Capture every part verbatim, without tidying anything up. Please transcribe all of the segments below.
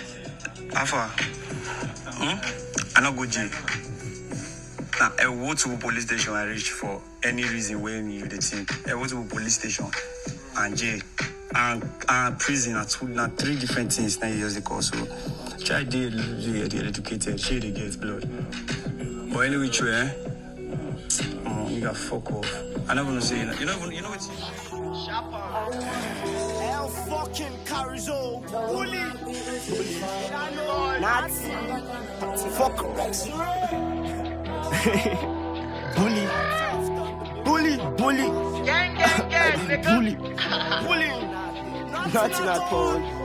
How far? Hmm? I not go jail. Now, I go to police station I reach for any reason when you the thing. I go to police station and jail and, and prison are two, now three different things now years ago. So try to get educated, share the get blood. But anyway, true, eh? Oh, you got fuck off. I never gonna say you know, you know, you know what? Hell fucking Carizzo, bully, Nazi, fuck Rex, bully, bully, bully, Gang, gang, gang, bully, bully, nothing at all.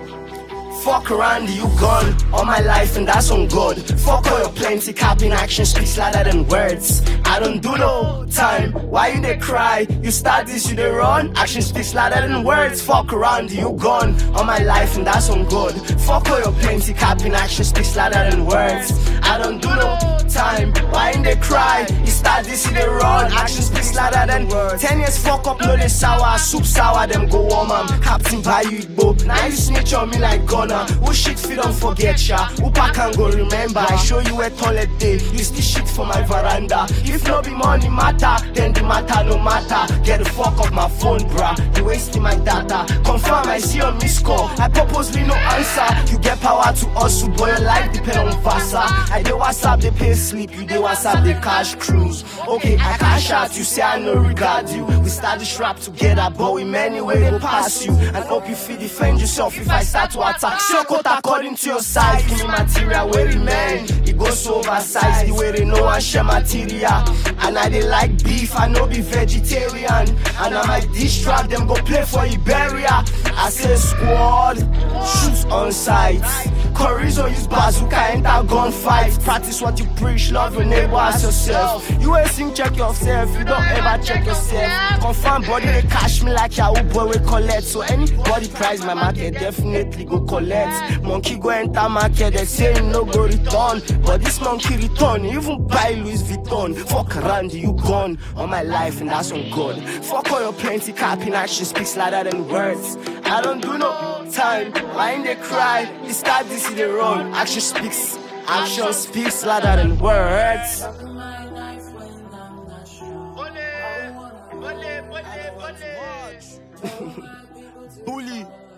Fuck around, you gone. All my life and that's on God. Fuck all your plenty, capping action speaks louder than words. I don't do no time. Why you they cry? You start this, you they run. Action speaks louder than words. Fuck around, you gone. All my life and that's on God. Fuck all your plenty, capping action speaks louder than words. I don't do no time. Why you they cry? You start this, you they run. Action speaks louder than words. Ten years fuck up, no they sour. Soup sour, them go warm am. Captain by you, bo. Now you snitch on me like gunner. Who shit fi don't forget ya? Who pack and go remember? I show you a toilet day. You still shit for my veranda. If no be money matter, then the matter no matter. Get the fuck off my phone, bruh. You wasting my data. Confirm I see your missed call. I purposely no answer. You get power to hustle, boy. Your life depend on Vasa. I do WhatsApp, they pay sleep. You do WhatsApp, they cash cruise. Okay, I cash out. You say I no regard you. We start the strap together, but we many way go pass you. And hope you feel defend yourself if I start to attack. Your coat according to your size. Give me material where it man. It goes so oversized. The way they know I share material. And I they like beef. I know be vegetarian. And I might dish track them go play for Iberia. I say squad, shoots on sight. Chorizo use bazooka, enter gunfight. Practice what you preach, love your neighbor as yourself. You ain't sing check yourself, you don't ever check yourself. Confirm body they cash me like your boy we collect. So anybody price my market, definitely go collect. Monkey go enter market, they say no go return. But this monkey return, even buy Louis Vuitton. Fuck around, you gone. All my life and that's on God. Fuck all your plenty capping action speaks louder than words. I don't do no time, why they cry? You start this in the wrong. Action speaks, action speaks louder than words. Bully.